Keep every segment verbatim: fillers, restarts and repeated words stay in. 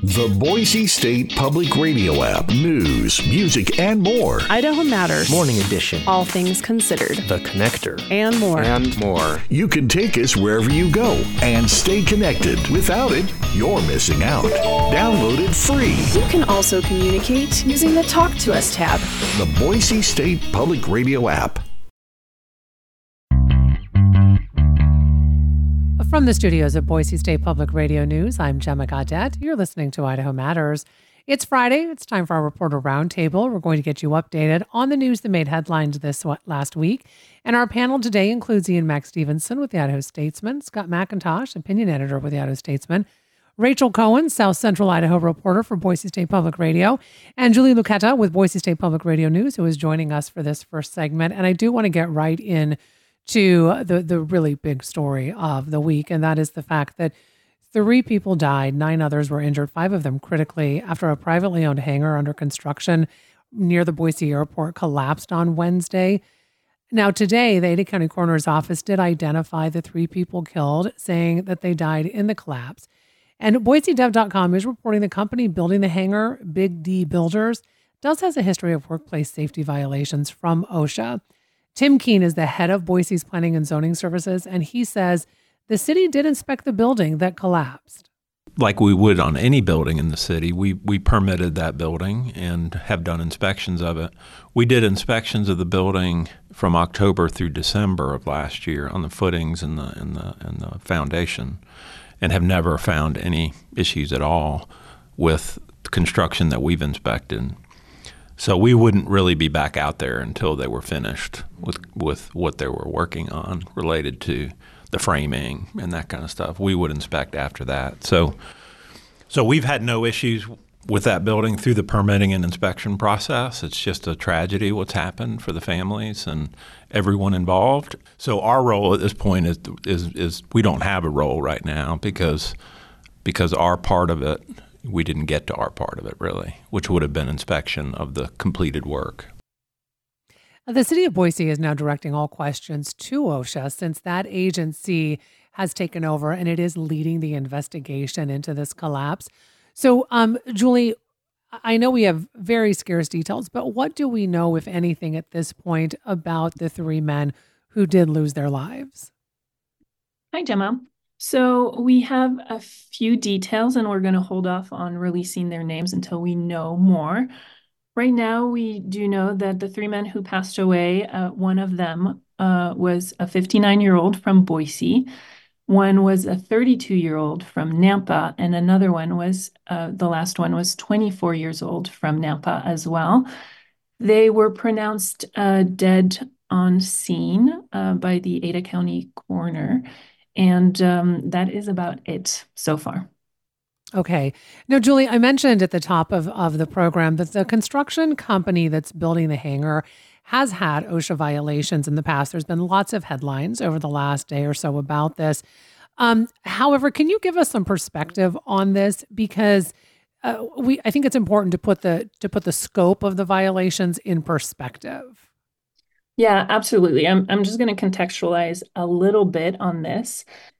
The Boise State Public Radio app. News, music, and more. Idaho Matters. Morning Edition. All things considered. The Connector. And more. And more. You can take us wherever you go and stay connected. Without it, you're missing out. Download it free. You can also communicate using the Talk to Us tab. The Boise State Public Radio app. From the studios of Boise State Public Radio News, I'm Gemma Gaudette. You're listening to Idaho Matters. It's Friday. It's time for our Reporter Roundtable. We're going to get you updated on the news that made headlines this last week. And our panel today includes Ian Mack Stevenson with the Idaho Statesman, Scott McIntosh, opinion editor with the Idaho Statesman, Rachel Cohen, South Central Idaho reporter for Boise State Public Radio, and Julie Lucchetta with Boise State Public Radio News, who is joining us for this first segment. And I do want to get right in to the, the really big story of the week, and that is the fact that three people died, nine others were injured, five of them critically, after a privately owned hangar under construction near the Boise airport collapsed on Wednesday. Now today, the Ada County Coroner's Office did identify the three people killed, saying that they died in the collapse. And Boise Dev dot com is reporting the company building the hangar, Big D Builders, does has a history of workplace safety violations from OSHA. Tim Keene is the head of Boise's Planning and Zoning Services, and he says the city did inspect the building that collapsed. Like we would on any building in the city, we we permitted that building and have done inspections of it. We did inspections of the building from October through December of last year on the footings and the and the and the foundation, and have never found any issues at all with the construction that we've inspected. So we wouldn't really be back out there until they were finished with with what they were working on related to the framing and that kind of stuff. We would inspect after that. So so we've had no issues with that building through the permitting and inspection process. It's just a tragedy what's happened for the families and everyone involved. So our role at this point is is, is we don't have a role right now because because our part of it, we didn't get to our part of it, really, which would have been inspection of the completed work. The city of Boise is now directing all questions to OSHA since that agency has taken over and it is leading the investigation into this collapse. So, um, Julie, I know we have very scarce details, but what do we know, if anything, at this point about the three men who did lose their lives? Hi, Gemma. So we have a few details, and we're going to hold off on releasing their names until we know more. Right now, we do know that the three men who passed away, uh, one of them uh, was a fifty-nine-year-old from Boise, one was a thirty-two-year-old from Nampa, and another one was, uh, the last one was twenty-four years old from Nampa as well. They were pronounced uh, dead on scene uh, by the Ada County coroner. And um, that is about it so far. Okay. Now, Julie, I mentioned at the top of, of the program that the construction company that's building the hangar has had OSHA violations in the past. There's been lots of headlines over the last day or so about this. Um, however, can you give us some perspective on this? Because uh, we, I think it's important to put the to put the scope of the violations in perspective. Yeah, absolutely. I'm I'm just going to contextualize a little bit on this.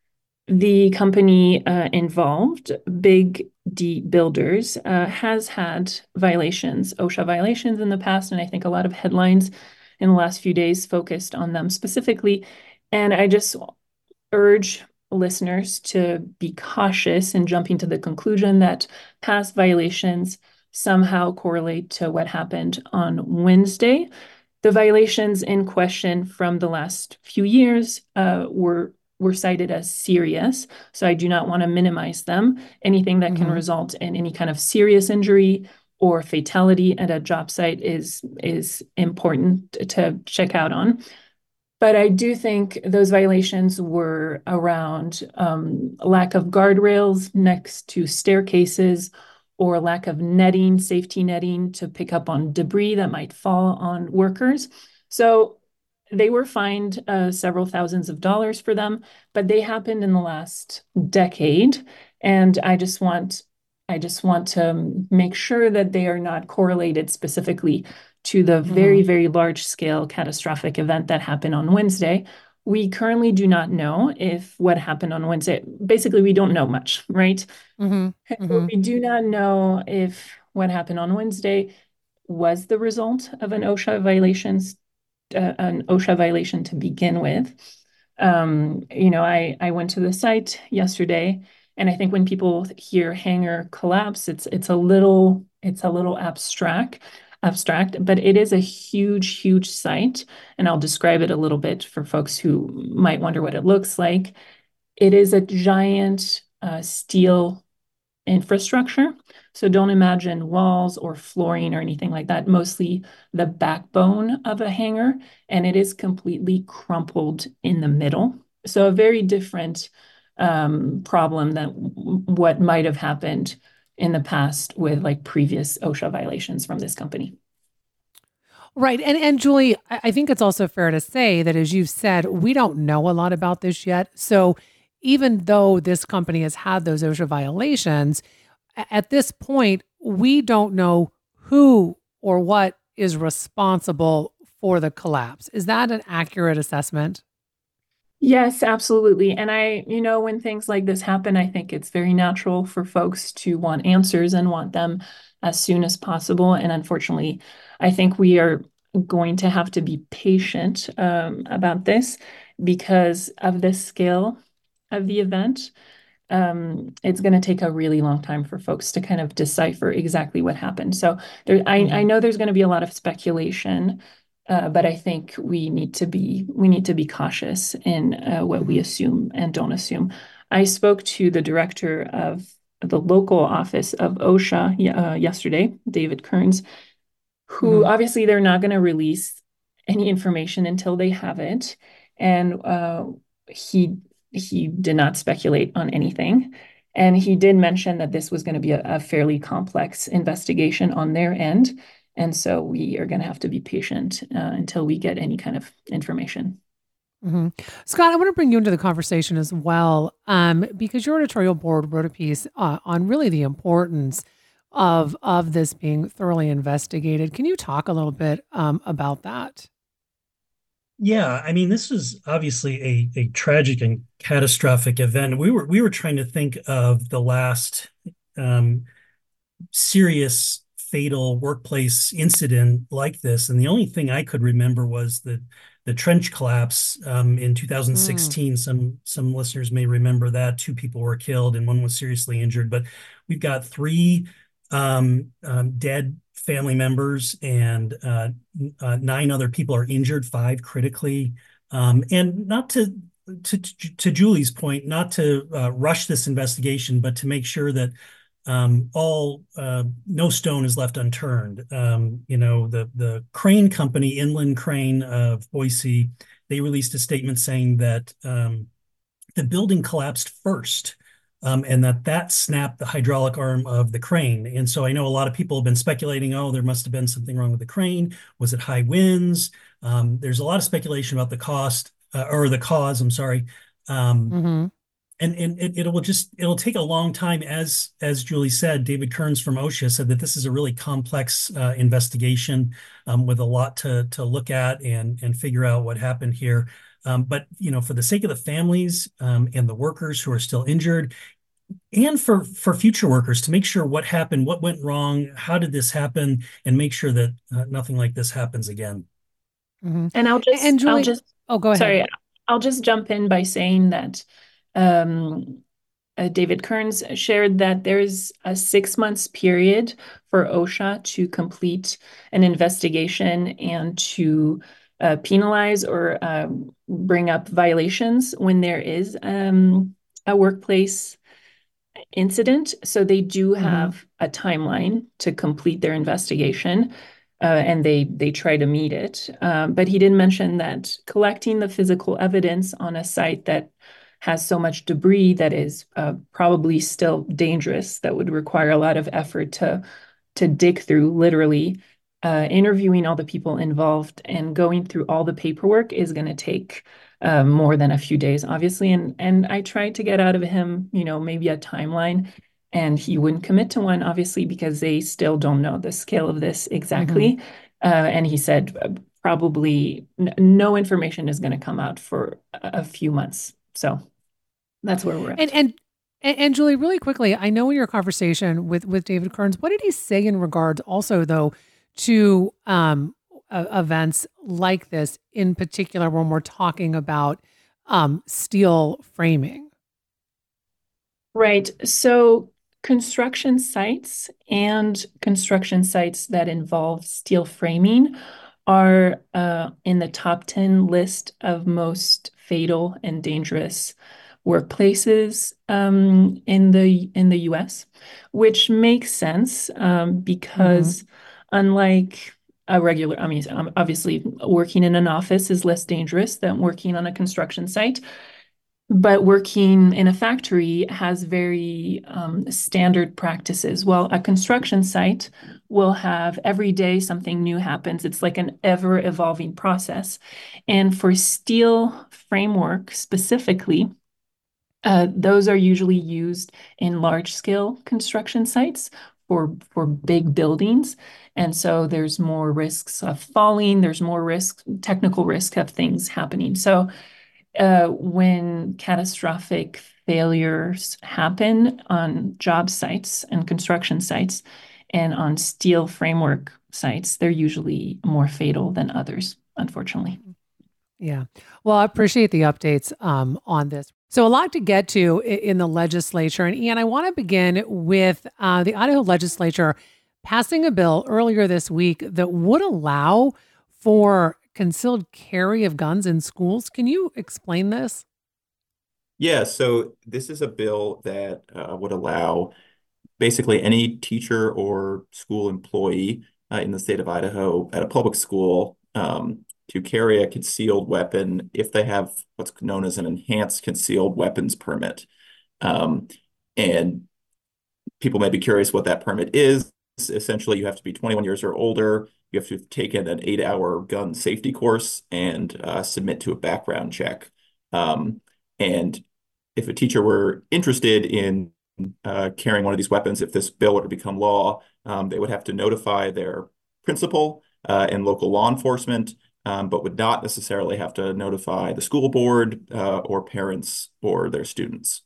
The company uh, involved, Big D Builders, uh, has had violations, OSHA violations in the past, and I think a lot of headlines in the last few days focused on them specifically. And I just urge listeners to be cautious in jumping to the conclusion that past violations somehow correlate to what happened on Wednesday. The violations in question from the last few years uh, were were cited as serious, so I do not want to minimize them. Anything that mm-hmm. can result in any kind of serious injury or fatality at a job site is is important to check out on. But I do think those violations were around um, lack of guardrails next to staircases, or lack of netting, safety netting to pick up on debris that might fall on workers. So they were fined uh, several thousands of dollars for them, but they happened in the last decade. And I just want, I just want to make sure that they are not correlated specifically to the very, mm-hmm. very large scale catastrophic event that happened on Wednesday, we currently do not know if what happened on Wednesday, basically, we don't know much, right? Mm-hmm. Mm-hmm. We do not know if what happened on Wednesday was the result of an OSHA violations, uh, an OSHA violation to begin with. Um, you know, I, I went to the site yesterday, and I think when people hear hangar collapse, it's it's a little it's a little abstract, abstract, but it is a huge, huge site, and I'll describe it a little bit for folks who might wonder what it looks like. It is a giant uh, steel infrastructure. So don't imagine walls or flooring or anything like that, mostly the backbone of a hangar, and it is completely crumpled in the middle. So a very different um, problem than what might have happened in the past with like previous OSHA violations from this company. Right. And and Julie, I think it's also fair to say that, as you've said, we don't know a lot about this yet. So even though this company has had those OSHA violations, at this point, we don't know who or what is responsible for the collapse. Is that an accurate assessment? Yes, absolutely. And I, you know, when things like this happen, I think it's very natural for folks to want answers and want them as soon as possible. And unfortunately, I think we are going to have to be patient um, about this because of the scale of the event. Um, it's going to take a really long time for folks to kind of decipher exactly what happened. So there, I, mm-hmm. I know there's going to be a lot of speculation, uh, but I think we need to be we need to be cautious in uh, what mm-hmm. we assume and don't assume. I spoke to the director of the local office of OSHA uh, yesterday, David Kearns, who mm-hmm. obviously they're not going to release any information until they have it, and uh, he. He did not speculate on anything. And he did mention that this was going to be a, a fairly complex investigation on their end. And so we are going to have to be patient uh, until we get any kind of information. Mm-hmm. Scott, I want to bring you into the conversation as well, um, because your editorial board wrote a piece uh, on really the importance of, of this being thoroughly investigated. Can you talk a little bit um, about that? Yeah, I mean, this was obviously a a tragic and catastrophic event. We were we were trying to think of the last um, serious, fatal workplace incident like this, and the only thing I could remember was the the trench collapse um, in two thousand sixteen. Mm. Some some listeners may remember that. Two people were killed and one was seriously injured. But we've got three um, um, dead family members, and uh, uh, nine other people are injured, five critically. Um, and not to, to to Julie's point, not to uh, rush this investigation, but to make sure that um, all uh, no stone is left unturned. Um, you know, the the crane company, Inland Crane of Boise, they released a statement saying that um, the building collapsed first. Um, and that that snapped the hydraulic arm of the crane. And so I know a lot of people have been speculating, oh, there must have been something wrong with the crane. Was it high winds? Um, there's a lot of speculation about the cost uh, or the cause, I'm sorry. Um, mm-hmm. And, and it, it will just, it'll take a long time. As, as Julie said, David Kearns from OSHA said that this is a really complex uh, investigation um, with a lot to, to look at and, and figure out what happened here. Um, but, you know, for the sake of the families um, and the workers who are still injured, and for, for future workers, to make sure what happened, what went wrong, how did this happen, and make sure that uh, nothing like this happens again. Mm-hmm. And I'll just, and Julie, I'll just, oh, go ahead. Sorry, I'll just jump in by saying that um, uh, David Kearns shared that there's a six months period for OSHA to complete an investigation and to uh, penalize or uh, bring up violations when there is um, a workplace incident. So they do have mm-hmm. a timeline to complete their investigation, uh, and they they try to meet it. Um, but he did mention that collecting the physical evidence on a site that has so much debris that is uh, probably still dangerous, that would require a lot of effort to to dig through, literally. Uh, interviewing all the people involved and going through all the paperwork is going to take uh, more than a few days, obviously. And and I tried to get out of him, you know, maybe a timeline, and he wouldn't commit to one, obviously, because they still don't know the scale of this exactly. Mm-hmm. Uh, and he said probably n- no information is going to come out for a, a few months. So that's where we're at. And and and, and Julie, really quickly, I know in your conversation with with David Kearns, what did he say in regards also though to um, uh, events like this in particular when we're talking about um, steel framing? Right. So construction sites and construction sites that involve steel framing are uh, in the top ten list of most fatal and dangerous workplaces um, in the in the U S, which makes sense um, because mm-hmm. unlike a regular, I mean, obviously working in an office is less dangerous than working on a construction site. But working in a factory has very um, standard practices. Well, a construction site will have every day something new happens. It's like an ever evolving process. And for steel framework specifically, uh, those are usually used in large scale construction sites for, for big buildings. And so there's more risks of falling, there's more risk, technical risk of things happening. So Uh, when catastrophic failures happen on job sites and construction sites and on steel framework sites, they're usually more fatal than others, unfortunately. Yeah. Well, I appreciate the updates um, on this. So a lot to get to in the legislature. And Ian, I want to begin with uh, the Idaho legislature passing a bill earlier this week that would allow for concealed carry of guns in schools. Can you explain this? Yeah, so this is a bill that uh, would allow basically any teacher or school employee uh, in the state of Idaho at a public school um, to carry a concealed weapon if they have what's known as an enhanced concealed weapons permit. Um, and people may be curious what that permit is. Essentially, you have to be twenty-one years or older. You have to have taken an eight-hour gun safety course and uh, submit to a background check. Um, and if a teacher were interested in uh, carrying one of these weapons, if this bill were to become law, um, they would have to notify their principal uh, and local law enforcement, um, but would not necessarily have to notify the school board uh, or parents or their students.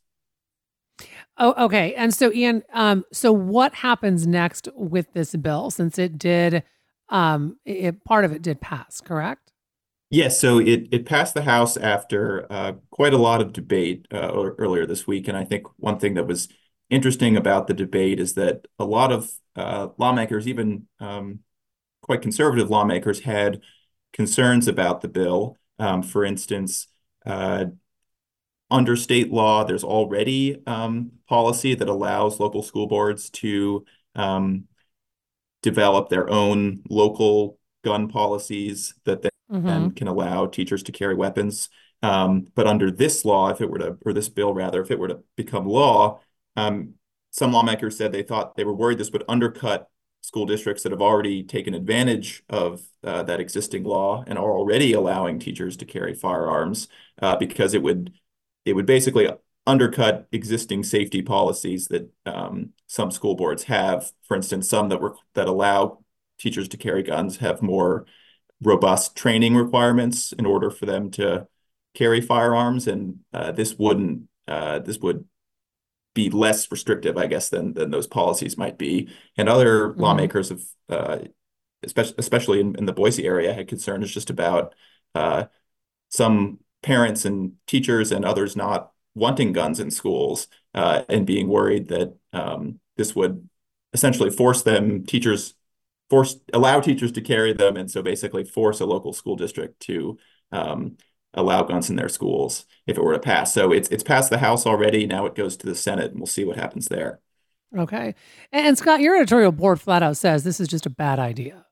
Oh, okay. And so, Ian, um, so what happens next with this bill, since it did, um, it, part of it did pass, correct? Yes, so it, it passed the House after uh, quite a lot of debate uh, earlier this week. And I think one thing that was interesting about the debate is that a lot of uh, lawmakers, even um, quite conservative lawmakers, had concerns about the bill. Um, for instance, uh, under state law, there's already um, policy that allows local school boards to um, develop their own local gun policies that they mm-hmm. then can allow teachers to carry weapons. Um, but under this law, if it were to, or this bill rather, if it were to become law, um, some lawmakers said they thought they were worried this would undercut school districts that have already taken advantage of uh, that existing law and are already allowing teachers to carry firearms uh, because it would it would basically undercut existing safety policies that um, some school boards have. For instance, some that were that allow teachers to carry guns have more robust training requirements in order for them to carry firearms, and uh, this wouldn't. Uh, this would be less restrictive, I guess, than than those policies might be. And other mm-hmm. lawmakers have, uh, especially especially in, in the Boise area, had concerns just about uh, some parents and teachers and others not wanting guns in schools uh, and being worried that um, this would essentially force them, teachers, force allow teachers to carry them, and so basically force a local school district to um, allow guns in their schools if it were to pass. So it's it's passed the House already. Now it goes to the Senate, and we'll see what happens there. Okay. And, and Scott, your editorial board flat out says this is just a bad idea.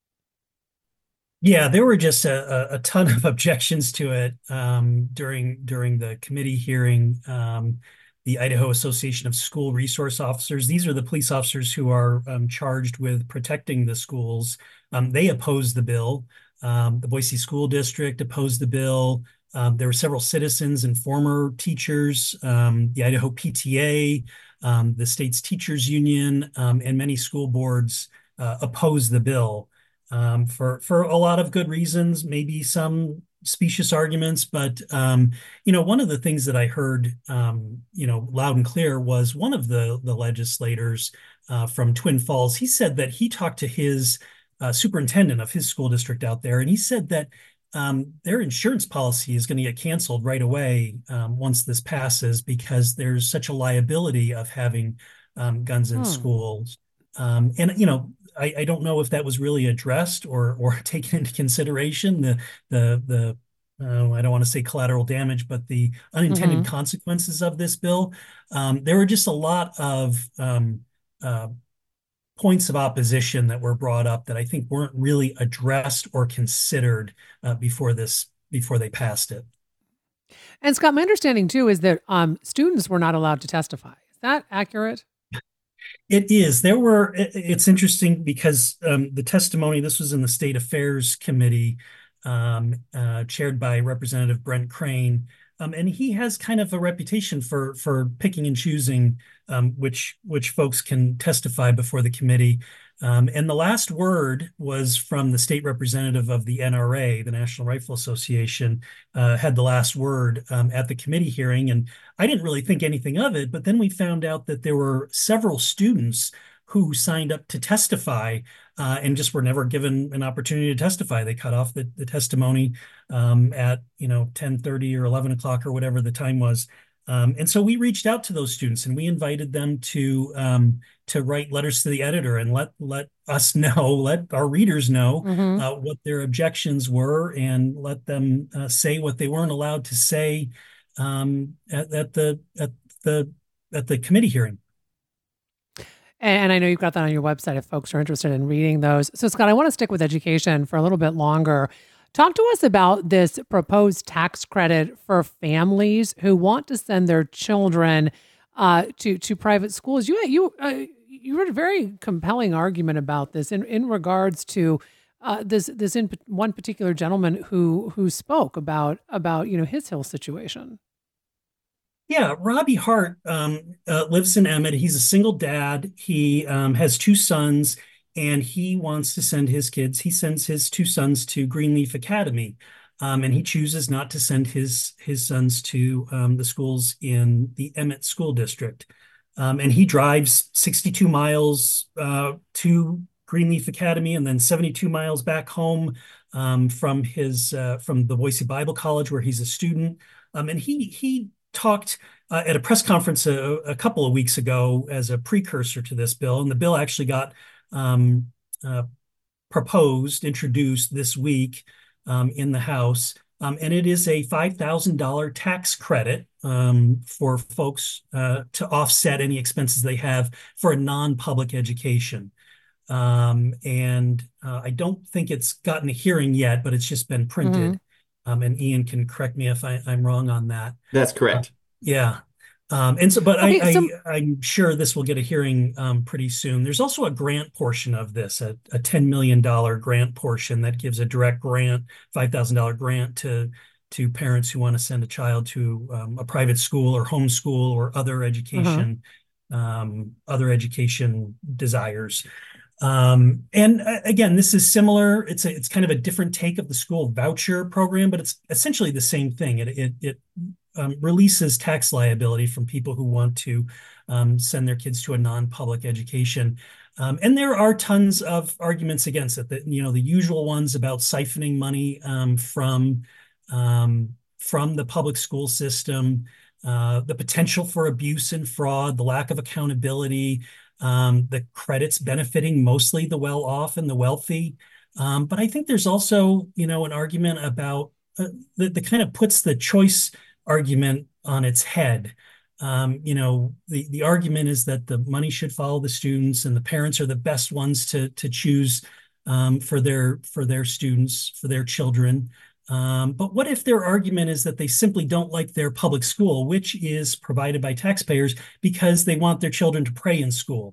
Yeah, there were just a, a ton of objections to it um, during during the committee hearing. Um, the Idaho Association of School Resource Officers, these are the police officers who are um, charged with protecting the schools. Um, they opposed the bill. Um, the Boise School District opposed the bill. Um, there were several citizens and former teachers, um, the Idaho P T A, um, the state's teachers union, um, and many school boards uh, opposed the bill. um, for for a lot of good reasons, maybe some specious arguments. But um, you know, one of the things that I heard, um, you know, loud and clear was one of the the legislators uh, from Twin Falls. He said that he talked to his uh, superintendent of his school district out there, and he said that um, their insurance policy is going to get canceled right away um, once this passes because there's such a liability of having um, guns in Hmm. schools. Um, and you know, I, I don't know if that was really addressed or or taken into consideration the the the uh, I don't want to say collateral damage, but the unintended Hmm. consequences of this bill. Um, there were just a lot of um, uh, points of opposition that were brought up that I think weren't really addressed or considered uh, before this before they passed it. And Scott, my understanding too is that um, students were not allowed to testify. Is that accurate? It is. There were, it's interesting because um, the testimony, this was in the State Affairs Committee, um, uh, chaired by Representative Brent Crane. Um, and he has kind of a reputation for for picking and choosing um, which which folks can testify before the committee. Um, and the last word was from the state representative of the N R A, the National Rifle Association, uh, had the last word um, at the committee hearing. And I didn't really think anything of it, but then we found out that there were several students who signed up to testify uh, and just were never given an opportunity to testify. They cut off the, the testimony um, at you know ten thirty or eleven o'clock or whatever the time was. Um, and so we reached out to those students and we invited them to um, to write letters to the editor and let let us know, let our readers know Hmm. uh, what their objections were and let them uh, say what they weren't allowed to say um, at, at the at the at the committee hearing. And I know you've got that on your website if folks are interested in reading those. So, Scott, I want to stick with education for a little bit longer. Talk to us about this proposed tax credit for families who want to send their children uh, to to private schools. You you uh, you wrote a very compelling argument about this in, in regards to uh, this this in one particular gentleman who who spoke about about you know his Hill situation. Yeah, Robbie Hart um, uh, lives in Emmett. He's a single dad. He um, has two sons, and he wants to send his kids. He sends his two sons to Greenleaf Academy, um, and he chooses not to send his his sons to um, the schools in the Emmett School District. Um, and he drives sixty-two miles uh, to Greenleaf Academy, and then seventy-two miles back home um, from his uh, from the Boise Bible College, where he's a student. Um, and he he talked uh, at a press conference a, a couple of weeks ago as a precursor to this bill, and the bill actually got um, uh, proposed, introduced this week um, in the House, um, and it is a five thousand dollars tax credit um, for folks uh, to offset any expenses they have for a non-public education. Um, and uh, I don't think it's gotten a hearing yet, but it's just been Mm-hmm. printed. Um, and Ian can correct me if I, I'm wrong on that. That's Uh, correct. yeah. Um, and so, but I, Okay, so I, I'm sure this will get a hearing um, pretty soon. There's also a grant portion of this, a, a ten million dollars grant portion that gives a direct grant, five thousand dollars grant to to parents who want to send a child to um, a private school or homeschool or other uh-huh. education, um, other education desires. Um, and uh, again, this is similar. It's a, it's kind of a different take of the school voucher program, but it's essentially the same thing. It it, it um, releases tax liability from people who want to um, send their kids to a non-public education. Um, and there are tons of arguments against it. That you know the usual ones about siphoning money um, from um, from the public school system, uh, the potential for abuse and fraud, the lack of accountability. Um, the credits benefiting mostly the well-off and the wealthy. Um, but I think there's also, you know, an argument about uh, that, that kind of puts the choice argument on its head. Um, you know, the, the argument is that the money should follow the students and the parents are the best ones to, to choose um, for their for their students, for their children. Um, but what if their argument is that they simply don't like their public school, which is provided by taxpayers because they want their children to pray in school?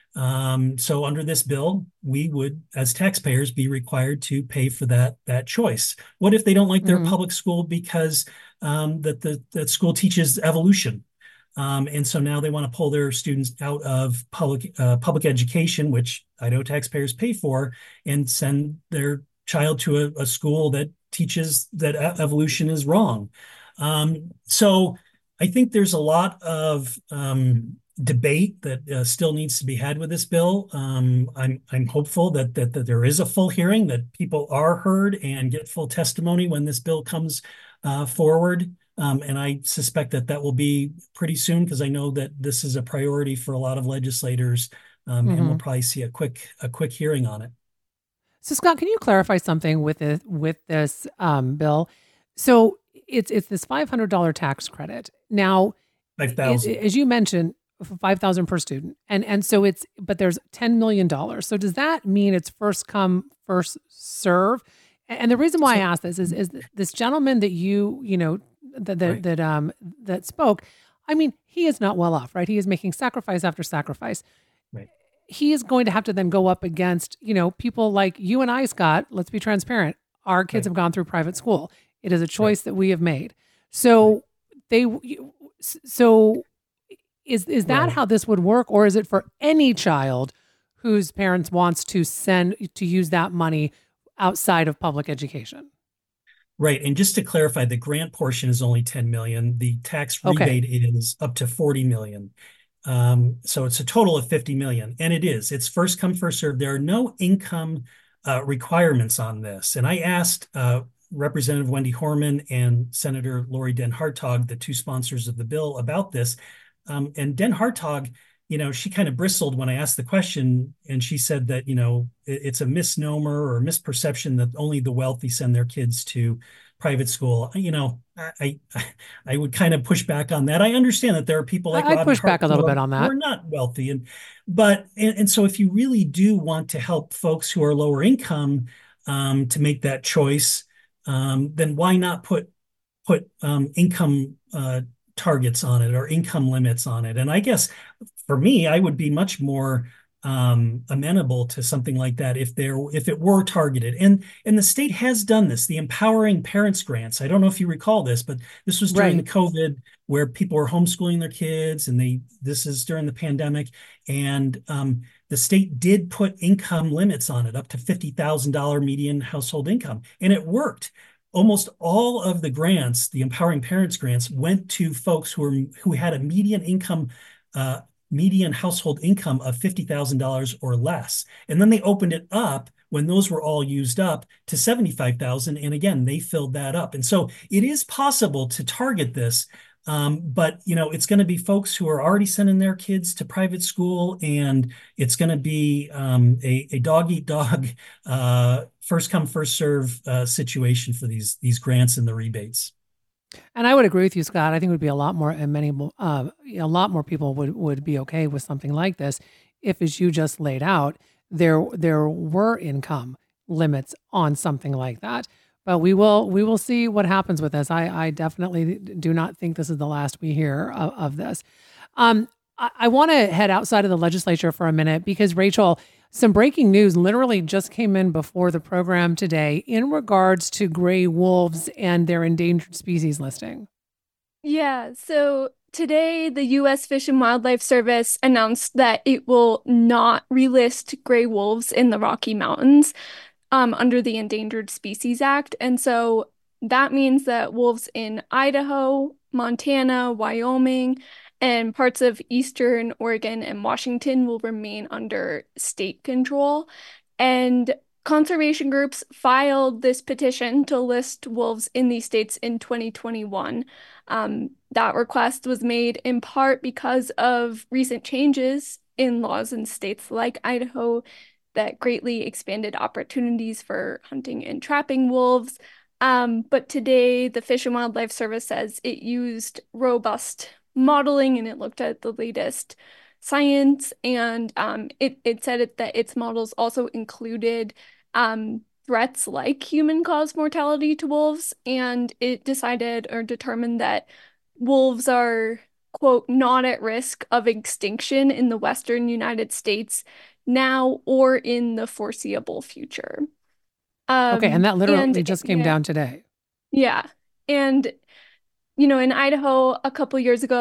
Um, so under this bill, we would, as taxpayers, be required to pay for that that choice. What if they don't like their Mm-hmm. public school because um, that the that school teaches evolution? Um, and so now they want to pull their students out of public uh, public education, which Idaho taxpayers pay for, and send their child to a, a school that teaches that evolution is wrong. Um, so I think there's a lot of um, debate that uh, still needs to be had with this bill. Um, I'm I'm hopeful that, that that there is a full hearing, that people are heard and get full testimony when this bill comes uh, forward. Um, and I suspect that that will be pretty soon, because I know that this is a priority for a lot of legislators, um, mm-hmm. and we'll probably see a quick a quick hearing on it. So, Scott, can you clarify something with this, with this um, bill? So it's it's this five hundred dollars tax credit. Now, five thousand as you mentioned, five thousand per student, and and so it's but there's ten million dollars. So does that mean it's first come, first serve? And the reason why so, I ask this is is this gentleman that you you know. that that, right. that um that spoke, I mean, he is not well off, right? He is making sacrifice after sacrifice. Right. He is going to have to then go up against, you know, people like you and I, Scott. Let's be transparent. Our kids right. have gone through private school. It is a choice right. that we have made. So right. they so is is that right. how this would work, or is it for any child whose parents wants to send to use that money outside of public education? Right. And just to clarify, the grant portion is only ten million dollars. The tax rebate okay. is up to forty million dollars. Um, so it's a total of fifty million dollars. And it is. It's first come, first served. There are no income uh, requirements on this. And I asked uh, Representative Wendy Horman and Senator Lori Den Hartog, the two sponsors of the bill, about this. Um, and Den Hartog, you know, she kind of bristled when I asked the question, and she said that, you know, it, it's a misnomer or a misperception that only the wealthy send their kids to private school. You know, I I, I would kind of push back on that. I understand that there are people like I Robin push Hart back a little bit on that who are not wealthy, and but and, and so if you really do want to help folks who are lower income um, to make that choice, um, then why not put put um, income uh, targets on it or income limits on it? And I guess for me, I would be much more um, amenable to something like that if there if it were targeted. And and the state has done this. The Empowering Parents Grants. I don't know if you recall this, but this was during right. the COVID, where people were homeschooling their kids, and they this is during the pandemic, and um, the state did put income limits on it, up to fifty thousand dollars median household income, and it worked. Almost all of the grants, the Empowering Parents Grants, went to folks who were who had a median income, uh, median household income of fifty thousand dollars or less. And then they opened it up when those were all used up to seventy-five thousand dollars. And again, they filled that up. And so it is possible to target this. Um, but, you know, it's going to be folks who are already sending their kids to private school, and it's going to be um, a, a dog eat dog, uh, first come, first serve uh, situation for these these grants and the rebates. And I would agree with you, Scott. I think it would be a lot more, and many, uh, a lot more people would, would be okay with something like this if, as you just laid out, there there were income limits on something like that. But we will we will see what happens with this. I, I definitely do not think this is the last we hear of, of this. Um, I, I want to head outside of the legislature for a minute, because, Rachel, some breaking news literally just came in before the program today in regards to gray wolves and their endangered species listing. Yeah, so today the U S Fish and Wildlife Service announced that it will not relist gray wolves in the Rocky Mountains Um, under the Endangered Species Act. And so that means that wolves in Idaho, Montana, Wyoming, and parts of Eastern Oregon and Washington will remain under state control. And conservation groups filed this petition to list wolves in these states in twenty twenty-one. Um, that request was made in part because of recent changes in laws in states like Idaho that greatly expanded opportunities for hunting and trapping wolves. Um, but today, the Fish and Wildlife Service says it used robust modeling, and it looked at the latest science, and um, it, it said it, that its models also included um, threats like human-caused mortality to wolves, and it decided or determined that wolves are, quote, not at risk of extinction in the western United States now or in the foreseeable future. Um, okay, and that literally and, just came yeah, down today. Yeah. And, you know, in Idaho a couple years ago,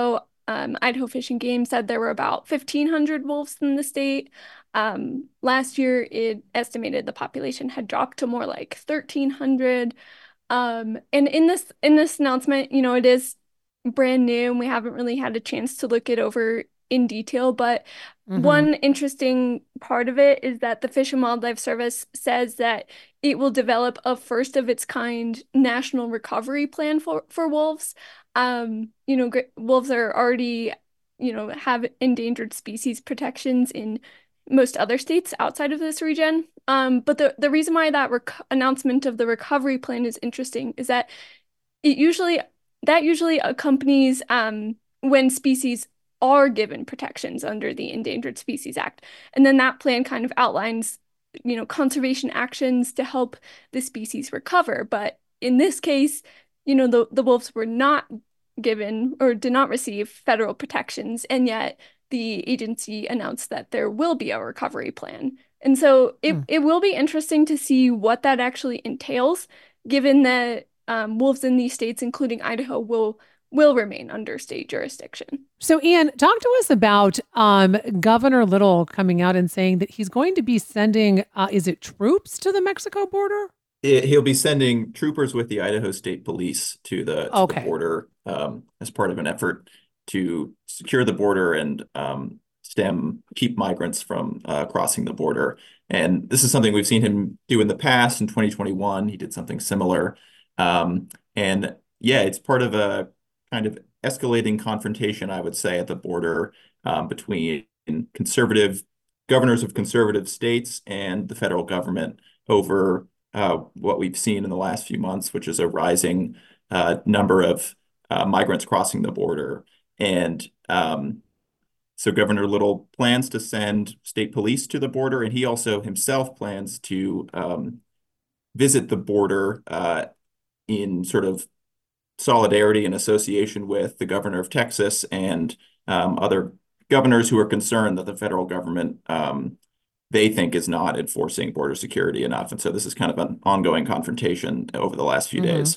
um, Idaho Fish and Game said there were about fifteen hundred wolves in the state. Um, last year, it estimated the population had dropped to more like thirteen hundred. Um, and in this in this announcement, you know, it is brand new and we haven't really had a chance to look it over in detail. But mm-hmm. one interesting part of it is that the Fish and Wildlife Service says that it will develop a first of its kind national recovery plan for, for wolves. Um, you know, wolves are already, you know, have endangered species protections in most other states outside of this region. Um, but the, the reason why that rec- announcement of the recovery plan is interesting is that it usually that usually accompanies um, when species are given protections under the Endangered Species Act. And then that plan kind of outlines, you know, conservation actions to help the species recover. But in this case, you know, the, the wolves were not given or did not receive federal protections, and yet the agency announced that there will be a recovery plan. And so it, mm. it will be interesting to see what that actually entails, given that um, wolves in these states, including Idaho, will will remain under state jurisdiction. So, Ian, talk to us about um, Governor Little coming out and saying that he's going to be sending, uh, is it troops to the Mexico border? It, he'll be sending troopers with the Idaho State Police to the, to okay. the border um, as part of an effort to secure the border and um, stem, keep migrants from uh, crossing the border. And this is something we've seen him do in the past. In twenty twenty-one, he did something similar. Um, and yeah, it's part of a kind of escalating confrontation, I would say, at the border um, between conservative governors of conservative states and the federal government over uh, what we've seen in the last few months, which is a rising uh, number of uh, migrants crossing the border. And um, so Governor Little plans to send state police to the border, and he also himself plans to um, visit the border uh, in sort of solidarity and association with the governor of Texas and um, other governors who are concerned that the federal government, um, they think, is not enforcing border security enough. And so this is kind of an ongoing confrontation over the last few mm-hmm. days.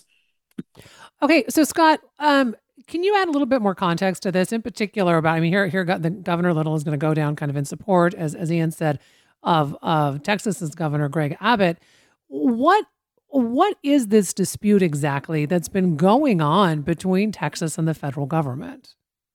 Okay, so Scott, um, can you add a little bit more context to this, in particular about, I mean, here, here the Governor Little is going to go down kind of in support, as, as Ian said, of, of Texas's Governor Greg Abbott. What What is this dispute exactly that's been going on between Texas and the federal government?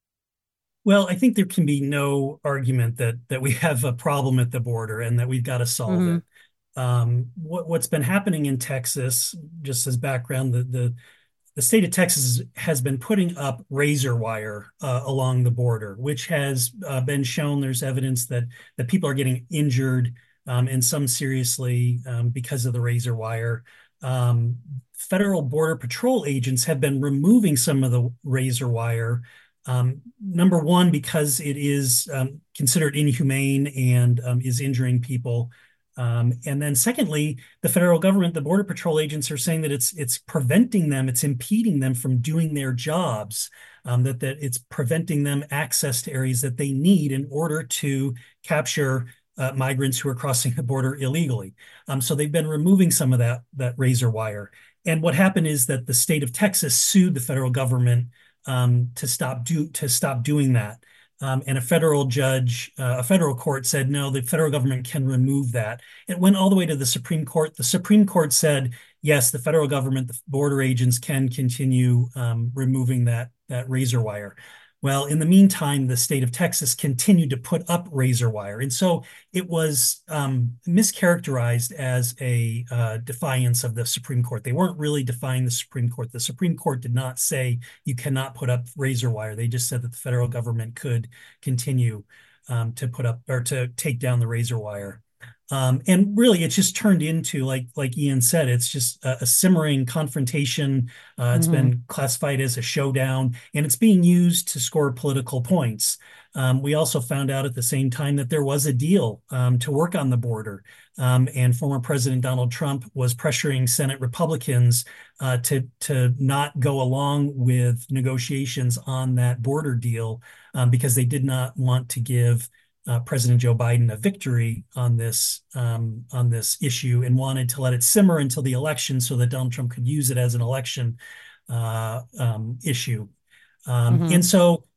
Well, I think there can be no argument that that we have a problem at the border and that we've got to solve mm-hmm. it. Um, what, what's been happening in Texas, just as background, the the, the state of Texas has been putting up razor wire uh, along the border, which has uh, been shown there's evidence that that people are getting injured um, and some seriously um, because of the razor wire. Um, federal Border Patrol agents have been removing some of the razor wire. Um, number one, because it is um, considered inhumane and um, is injuring people. Um, and then secondly, the federal government, the Border Patrol agents are saying that it's it's preventing them, it's impeding them from doing their jobs, um, that, that it's preventing them access to areas that they need in order to capture Uh, migrants who are crossing the border illegally. Um, so they've been removing some of that, that razor wire. And what happened is that the state of Texas sued the federal government um, to stop do to stop doing that. Um, and a federal judge, uh, a federal court said, no, the federal government can remove that. It went all the way to the Supreme Court. The Supreme Court said, yes, the federal government, the border agents can continue um, removing that, that razor wire. Well, in the meantime, the state of Texas continued to put up razor wire. And so it was um, mischaracterized as a uh, defiance of the Supreme Court. They weren't really defying the Supreme Court. The Supreme Court did not say you cannot put up razor wire. They just said that the federal government could continue um, to put up or to take down the razor wire. Um, and really, it's just turned into, like like Ian said, it's just a, a simmering confrontation. Uh, it's mm-hmm. been classified as a showdown, and it's being used to score political points. Um, we also found out at the same time that there was a deal um, to work on the border, um, and former President Donald Trump was pressuring Senate Republicans uh, to to not go along with negotiations on that border deal um, because they did not want to give Uh, President Joe Biden a victory on this um, on this issue, and wanted to let it simmer until the election so that Donald Trump could use it as an election uh, um, issue. Um, mm-hmm. And so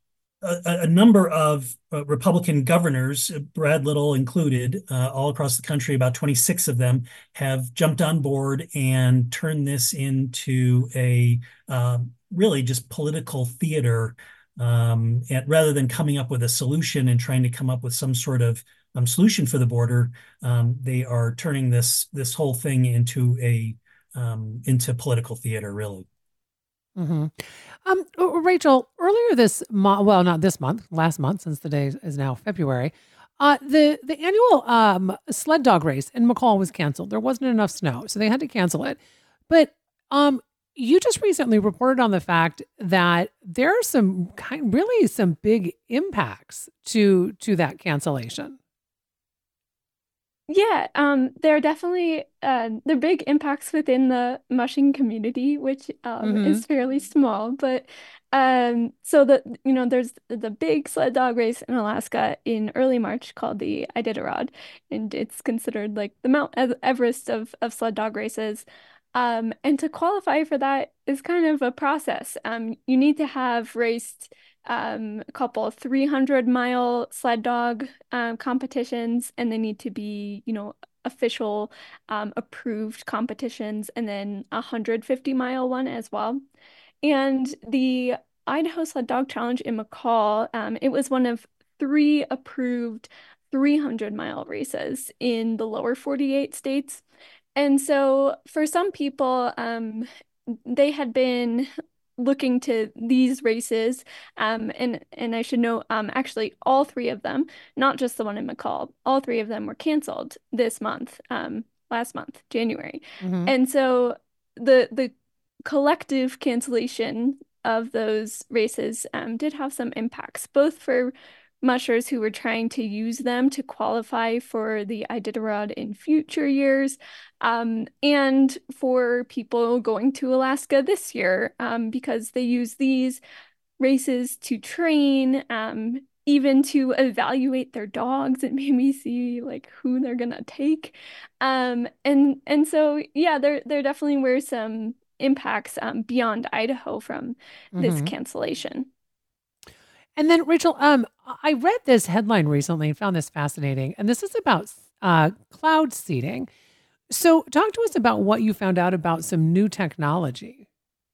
a, a number of uh, Republican governors, Brad Little included, uh, all across the country, about twenty-six of them have jumped on board and turned this into a uh, really just political theater. Um, and rather than coming up with a solution and trying to come up with some sort of um, solution for the border, um, they are turning this this whole thing into a um, into political theater, really. Mm-hmm. Um, Rachel, earlier this month, well, not this month, last month, since the day is now February, uh, the the annual um, sled dog race in McCall was canceled. There wasn't enough snow, so they had to cancel it. But um, you just recently reported on the fact that there are some kind, really some big impacts to to that cancellation. Yeah, um, there are definitely uh, there are big impacts within the mushing community, which um, Mm-hmm. is fairly small. But um, so the you know there's the big sled dog race in Alaska in early March called the Iditarod, and it's considered like the Mount Ev- Everest of of sled dog races. Um, and to qualify for that is kind of a process. Um, you need to have raced um, a couple of three hundred mile sled dog um, competitions, and they need to be, you know, official um, approved competitions, and then a one hundred fifty mile one as well. And the Idaho Sled Dog Challenge in McCall, um, it was one of three approved three hundred mile races in the lower forty-eight states. And so for some people, um, they had been looking to these races, um, and and I should note, um, actually all three of them, not just the one in McCall, all three of them were canceled this month, um, last month, January. Mm-hmm. And so the the collective cancellation of those races um, did have some impacts, both for mushers who were trying to use them to qualify for the Iditarod in future years, um, and for people going to Alaska this year, um, because they use these races to train, um, even to evaluate their dogs and maybe see like who they're gonna take. Um, and and so yeah, there there definitely were some impacts um, beyond Idaho from this Mm-hmm. cancellation. And then, Rachel, um, I read this headline recently and found this fascinating. And this is about uh, cloud seeding. So, talk to us about what you found out about some new technology.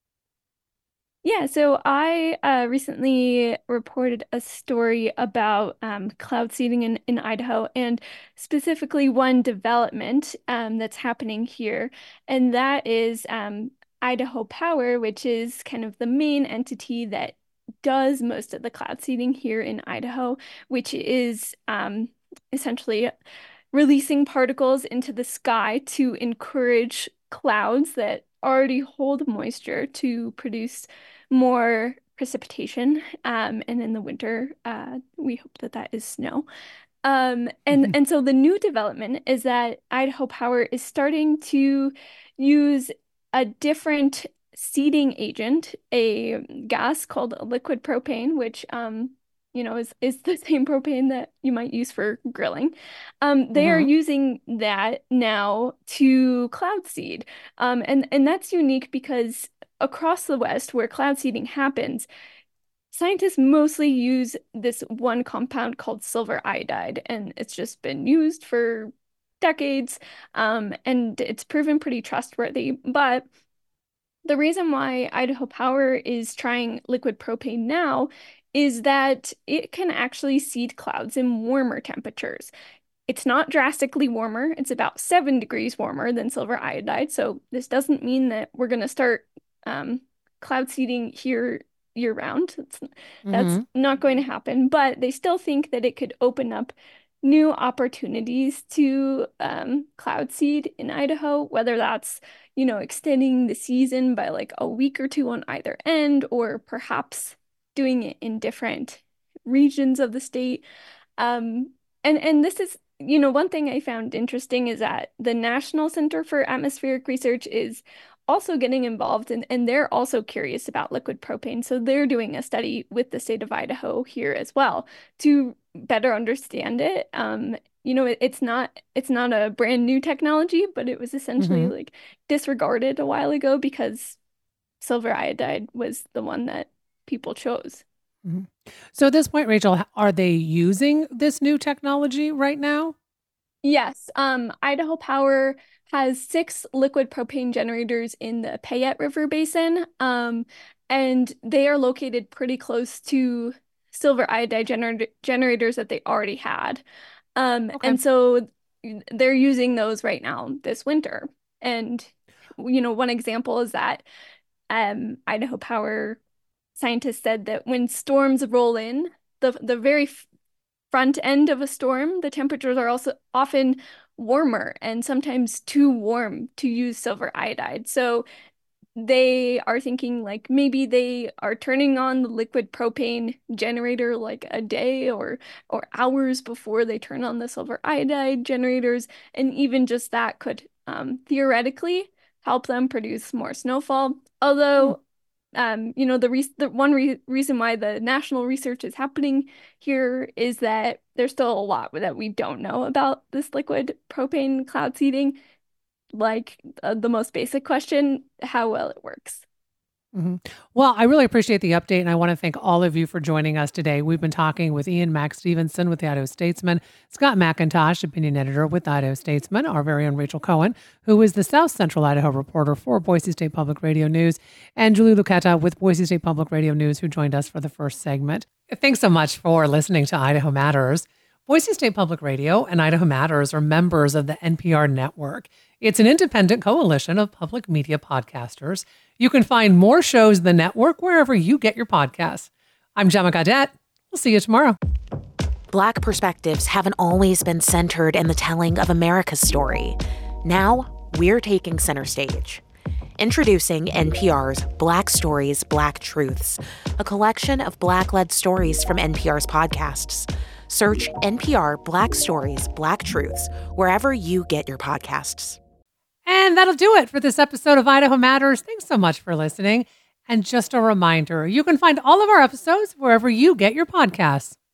Yeah, so I uh, recently reported a story about um, cloud seeding in, in Idaho, and specifically one development um, that's happening here, and that is um, Idaho Power, which is kind of the main entity that does most of the cloud seeding here in Idaho, which is um, essentially releasing particles into the sky to encourage clouds that already hold moisture to produce more precipitation. Um, and in the winter, uh, we hope that that is snow. Um, and and so the new development is that Idaho Power is starting to use a different seeding agent, a gas called liquid propane, which um, you know, is is the same propane that you might use for grilling. Um, they are Mm-hmm. using that now to cloud seed. Um, and and that's unique because across the West, where cloud seeding happens, scientists mostly use this one compound called silver iodide, and it's just been used for decades, um, and it's proven pretty trustworthy. But the reason why Idaho Power is trying liquid propane now is that it can actually seed clouds in warmer temperatures. It's not drastically warmer. It's about seven degrees warmer than silver iodide. So this doesn't mean that we're going to start um, cloud seeding here year round. That's, that's Mm-hmm. not going to happen. But they still think that it could open up new opportunities to um, cloud seed in Idaho, whether that's, you know, extending the season by like a week or two on either end, or perhaps doing it in different regions of the state. Um, and and this is, you know, one thing I found interesting is that the National Center for Atmospheric Research is also getting involved, and, and they're also curious about liquid propane. So they're doing a study with the state of Idaho here as well to better understand it. Um, you know, it, it's not it's not a brand new technology, but it was essentially Mm-hmm. like disregarded a while ago because silver iodide was the one that people chose. Mm-hmm. So at this point, Rachel, are they using this new technology right now? Yes. Um, Idaho Power has six liquid propane generators in the Payette River Basin, um, and they are located pretty close to silver iodide gener generators that they already had. Um, Okay. And so they're using those right now this winter. And, you know, one example is that um, Idaho Power scientists said that when storms roll in, the the very front end of a storm, the temperatures are also often warmer and sometimes too warm to use silver iodide. So they are thinking like maybe they are turning on the liquid propane generator like a day or or hours before they turn on the silver iodide generators, and even just that could um, theoretically help them produce more snowfall. Although um, you know, the, re the one re reason why the national research is happening here is that there's still a lot that we don't know about this liquid propane cloud seeding. Like uh, the most basic question, how well it works. Mm-hmm. Well, I really appreciate the update, and I want to thank all of you for joining us today. We've been talking with Ian Mac Stevenson with the Idaho Statesman, Scott McIntosh, opinion editor with the Idaho Statesman, our very own Rachel Cohen, who is the South Central Idaho reporter for Boise State Public Radio News, and Julie Lucetta with Boise State Public Radio News, who joined us for the first segment. Thanks so much for listening to Idaho Matters. Boise State Public Radio and Idaho Matters are members of the N P R network. It's an independent coalition of public media podcasters. You can find more shows in the network wherever you get your podcasts. I'm Gemma Gaudette. We'll see you tomorrow. Black perspectives haven't always been centered in the telling of America's story. Now, we're taking center stage. Introducing N P R's Black Stories, Black Truths, a collection of Black-led stories from N P R's podcasts. Search N P R Black Stories, Black Truths wherever you get your podcasts. And that'll do it for this episode of Idaho Matters. Thanks so much for listening. And just a reminder, you can find all of our episodes wherever you get your podcasts.